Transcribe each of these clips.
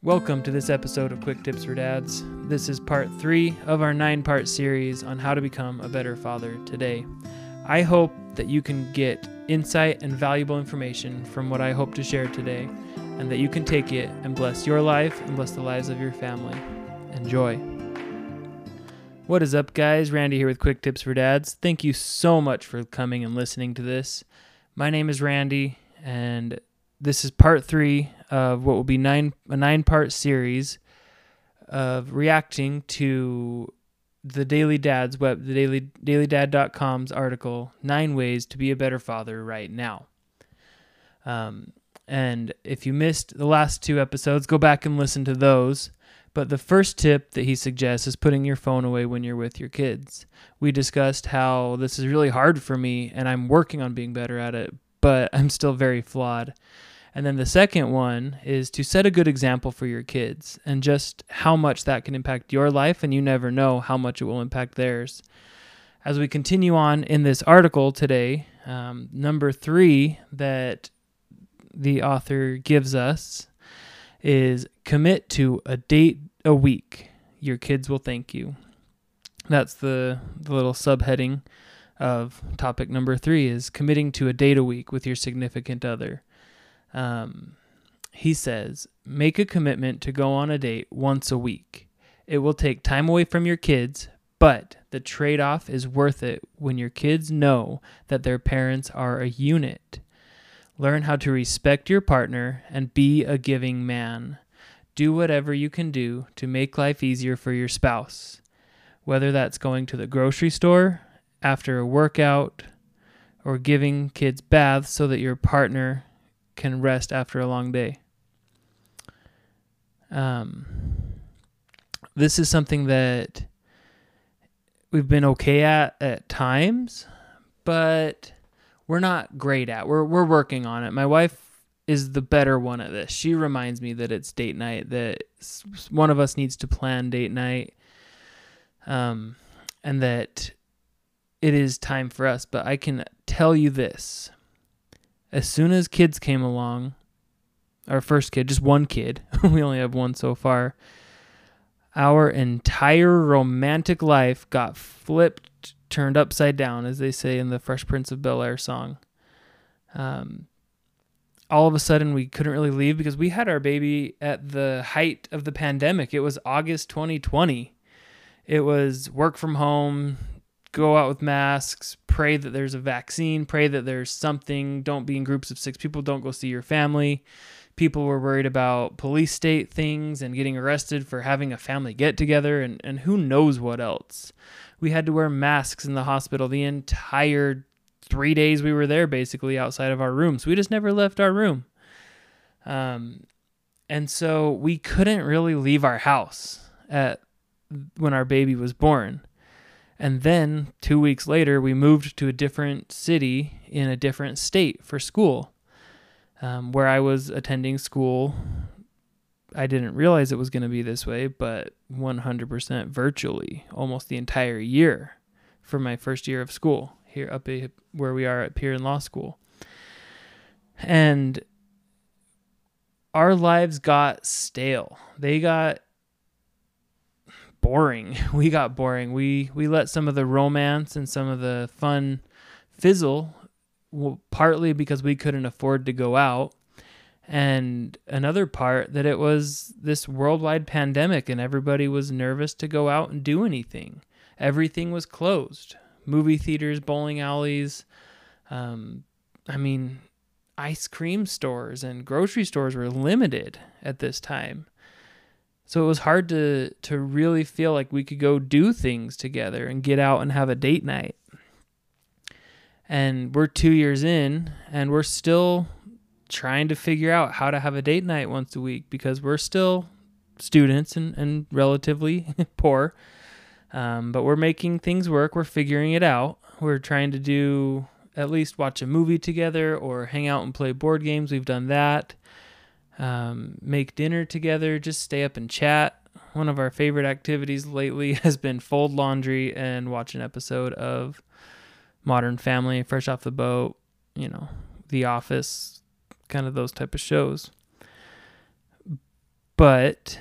Welcome to this episode of Quick Tips for Dads. This is part 3 of our 9-part series on how to become a better father today. I hope that you can get insight and valuable information from what I hope to share today, and that you can take it and bless your life and bless the lives of your family. Enjoy. What is up, guys? Randy here with Quick Tips for Dads. Thank you so much for coming and listening to this. My name is Randy, and this is part 3 of what will be a 9-part series of reacting to the Daily Dad's web, the dailydad.com's article, 9 Ways to Be a Better Father Right Now. And if you missed the last 2 episodes, go back and listen to those. But the first tip that he suggests is putting your phone away when you're with your kids. We discussed how this is really hard for me, and I'm working on being better at it, but I'm still very flawed. And then the second one is to set a good example for your kids and just how much that can impact your life, and you never know how much it will impact theirs. As we continue on in this article today, number 3 that the author gives us is commit to a date a week. Your kids will thank you. That's the little subheading of topic number 3 is committing to a date a week with your significant other. He says, make a commitment to go on a date once a week. It will take time away from your kids, but the trade-off is worth it when your kids know that their parents are a unit. Learn how to respect your partner and be a giving man. Do whatever you can do to make life easier for your spouse, whether that's going to the grocery store after a workout or giving kids baths so that your partner can rest after a long day. This is something that we've been okay at times, but we're not great at. We're working on it. My wife is the better one at this. She reminds me that it's date night, that one of us needs to plan date night, and that it is time for us. But I can tell you this. As soon as kids came along, our first kid, just one kid, we only have one so far, our entire romantic life got flipped, turned upside down, as they say in the Fresh Prince of Bel-Air song. All of a sudden, we couldn't really leave because we had our baby at the height of the pandemic. It was August 2020. It was work from home, go out with masks, pray that there's a vaccine, pray that there's something, don't be in groups of 6 people, don't go see your family. People were worried about police state things and getting arrested for having a family get-together and who knows what else. We had to wear masks in the hospital the entire 3 days we were there, basically outside of our rooms. We just never left our room. And so we couldn't really leave our house when our baby was born. And then 2 weeks later, we moved to a different city in a different state for school, where I was attending school. I didn't realize it was going to be this way, but 100% virtually almost the entire year for my first year of school here up where we are up here in law school. And our lives got stale. They got boring. We got boring. We let some of the romance and some of the fun fizzle, partly because we couldn't afford to go out, and another part that it was this worldwide pandemic and everybody was nervous to go out and do anything. Everything was closed. Movie theaters, bowling alleys, ice cream stores and grocery stores were limited at this time. So it was hard to really feel like we could go do things together and get out and have a date night. And we're 2 years in, and we're still trying to figure out how to have a date night once a week because we're still students and relatively poor. But we're making things work. We're figuring it out. We're trying to do at least watch a movie together or hang out and play board games. We've done that. Make dinner together, just stay up and chat. One of our favorite activities lately has been fold laundry and watch an episode of Modern Family, Fresh Off the Boat, The Office, kind of those type of shows. But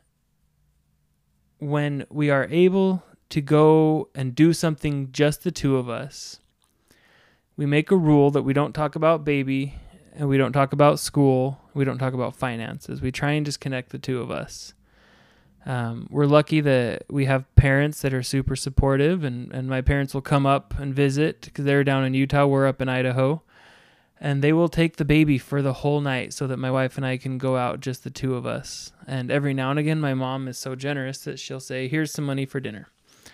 when we are able to go and do something just the two of us, we make a rule that we don't talk about baby and we don't talk about school. We don't talk about finances. We try and just connect the two of us. We're lucky that we have parents that are super supportive, and my parents will come up and visit because they're down in Utah. We're up in Idaho, and they will take the baby for the whole night so that my wife and I can go out, just the two of us. And every now and again, my mom is so generous that she'll say, here's some money for dinner.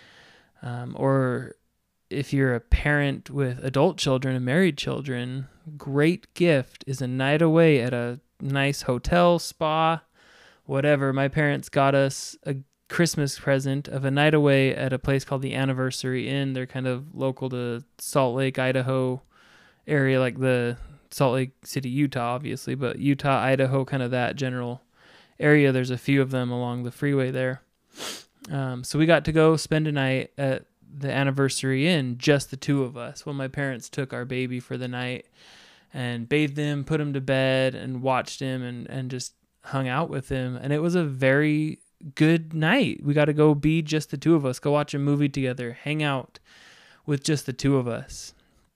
Or if you're a parent with adult children and married children, great gift is a night away at a nice hotel, spa, whatever. My parents got us a Christmas present of a night away at a place called the Anniversary Inn. They're kind of local to Salt Lake, Idaho area, like the Salt Lake City, Utah, obviously, but Utah, Idaho, kind of that general area. There's a few of them along the freeway there. So we got to go spend a night at the Anniversary Inn, just the two of us. Well, my parents took our baby for the night and bathed him, put him to bed, and watched him and just hung out with him. And it was a very good night. We got to go be just the two of us, go watch a movie together, hang out with just the two of us.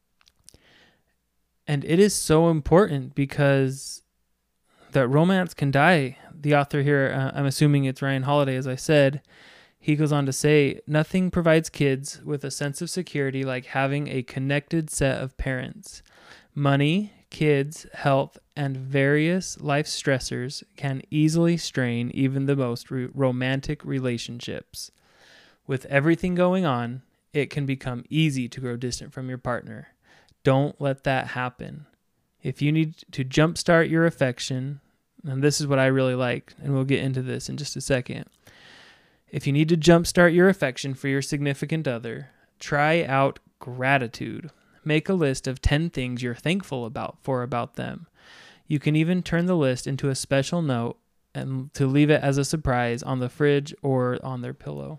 And it is so important because that romance can die. The author here, I'm assuming it's Ryan Holiday, as I said, he goes on to say, nothing provides kids with a sense of security like having a connected set of parents. Money, kids, health, and various life stressors can easily strain even the most romantic relationships. With everything going on, it can become easy to grow distant from your partner. Don't let that happen. If you need to jumpstart your affection, and this is what I really like, and we'll get into this in just a second. If you need to jumpstart your affection for your significant other, try out gratitude. Make a list of 10 things you're thankful about them. You can even turn the list into a special note and to leave it as a surprise on the fridge or on their pillow.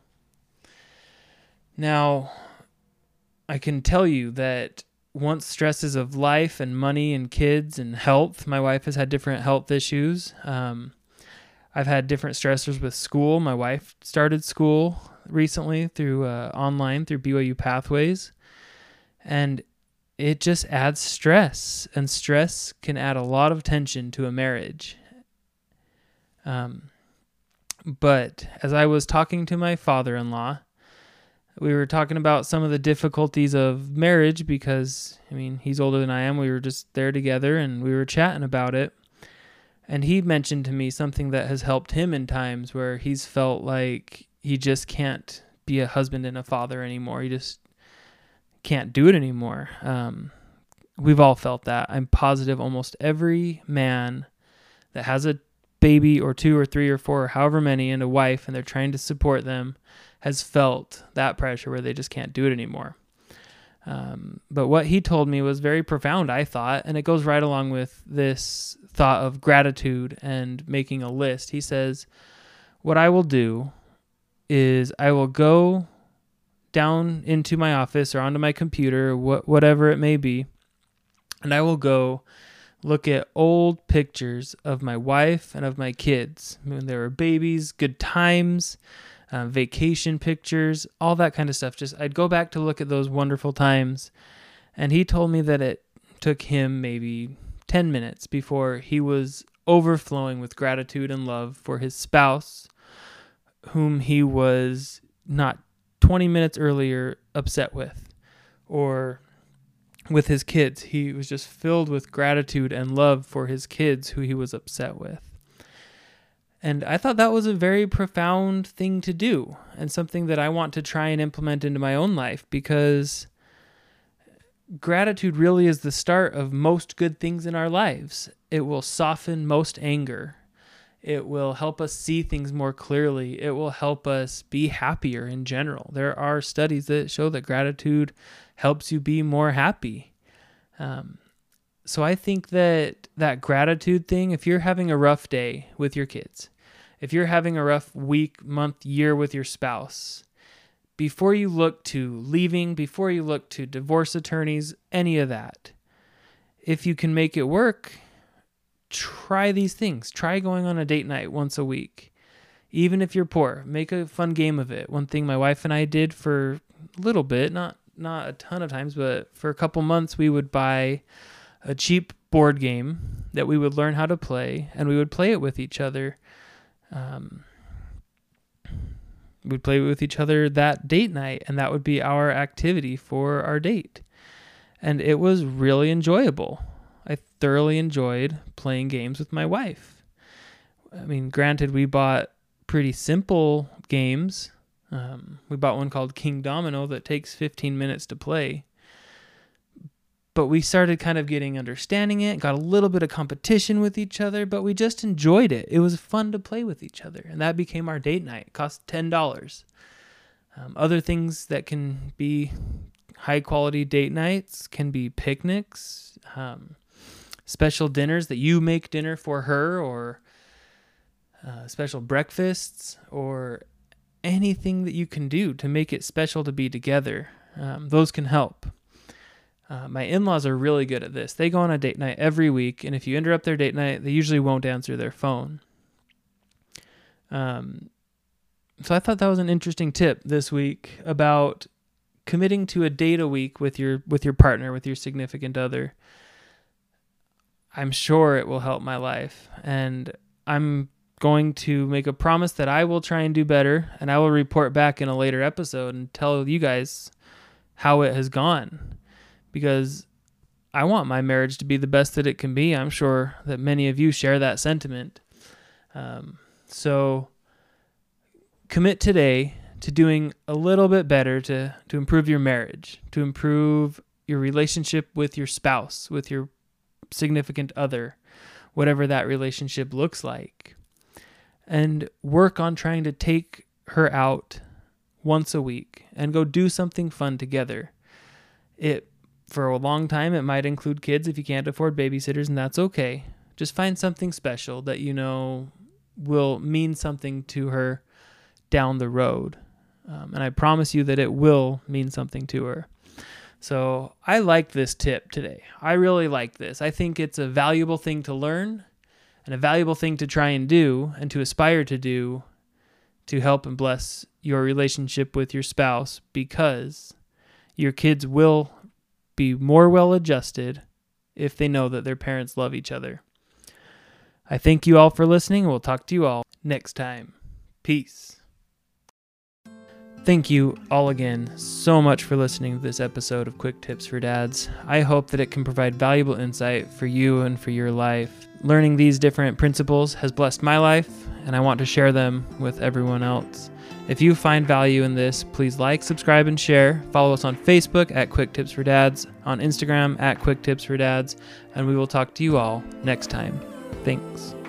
Now, I can tell you that once stresses of life and money and kids and health, my wife has had different health issues. I've had different stressors with school. My wife started school recently through online through BYU Pathways, and it just adds stress, and stress can add a lot of tension to a marriage. But as I was talking to my father-in-law, we were talking about some of the difficulties of marriage because, I mean, he's older than I am. We were just there together and we were chatting about it. And he mentioned to me something that has helped him in times where he's felt like he just can't be a husband and a father anymore. He just can't do it anymore. We've all felt that. I'm positive almost every man that has a baby or 2 or 3 or 4 or however many and a wife and they're trying to support them has felt that pressure where they just can't do it anymore. But what he told me was very profound, I thought, and it goes right along with this thought of gratitude and making a list. He says, what I will do is I will go down into my office or onto my computer, whatever it may be, and I will go look at old pictures of my wife and of my kids when they were babies, good times, vacation pictures, all that kind of stuff. Just I'd go back to look at those wonderful times. And he told me that it took him maybe 10 minutes before he was overflowing with gratitude and love for his spouse, whom he was not 20 minutes earlier upset with, or with his kids. He was just filled with gratitude and love for his kids who he was upset with. And I thought that was a very profound thing to do and something that I want to try and implement into my own life, because gratitude really is the start of most good things in our lives. It will soften most anger. It will help us see things more clearly. It will help us be happier in general. There are studies that show that gratitude helps you be more happy. So I think that gratitude thing, if you're having a rough day with your kids, if you're having a rough week, month, year with your spouse, before you look to leaving, before you look to divorce attorneys, any of that, if you can make it work, try these things. Try going on a date night once a week. Even if you're poor, make a fun game of it. One thing my wife and I did for a little bit, not a ton of times, but for a couple months, we would buy a cheap board game that we would learn how to play, and we would play it with each other. We'd play with each other that date night, and that would be our activity for our date. And it was really enjoyable. I thoroughly enjoyed playing games with my wife. I mean, granted, we bought pretty simple games. We bought one called King Domino that takes 15 minutes to play. But we started kind of getting understanding it, got a little bit of competition with each other, but we just enjoyed it. It was fun to play with each other, and that became our date night. It cost $10. Other things that can be high-quality date nights can be picnics, special dinners that you make dinner for her, or special breakfasts, or anything that you can do to make it special to be together. Those can help. My in-laws are really good at this. They go on a date night every week, and if you interrupt their date night, they usually won't answer their phone. So I thought that was an interesting tip this week about committing to a date a week with your partner, with your significant other. I'm sure it will help my life, and I'm going to make a promise that I will try and do better, and I will report back in a later episode and tell you guys how it has gone, because I want my marriage to be the best that it can be. I'm sure that many of you share that sentiment. So commit today to doing a little bit better to improve your marriage, to improve your relationship with your spouse, with your significant other, whatever that relationship looks like. And work on trying to take her out once a week and go do something fun together. For a long time, it might include kids if you can't afford babysitters, and that's okay. Just find something special that you know will mean something to her down the road. And I promise you that it will mean something to her. So I like this tip today. I really like this. I think it's a valuable thing to learn and a valuable thing to try and do and to aspire to do to help and bless your relationship with your spouse, because your kids will be more well-adjusted if they know that their parents love each other. I thank you all for listening. We'll talk to you all next time. Peace. Thank you all again so much for listening to this episode of Quick Tips for Dads. I hope that it can provide valuable insight for you and for your life. Learning these different principles has blessed my life, and I want to share them with everyone else. If you find value in this, please like, subscribe, and share. Follow us on Facebook at Quick Tips for Dads, on Instagram at Quick Tips for Dads, and we will talk to you all next time. Thanks.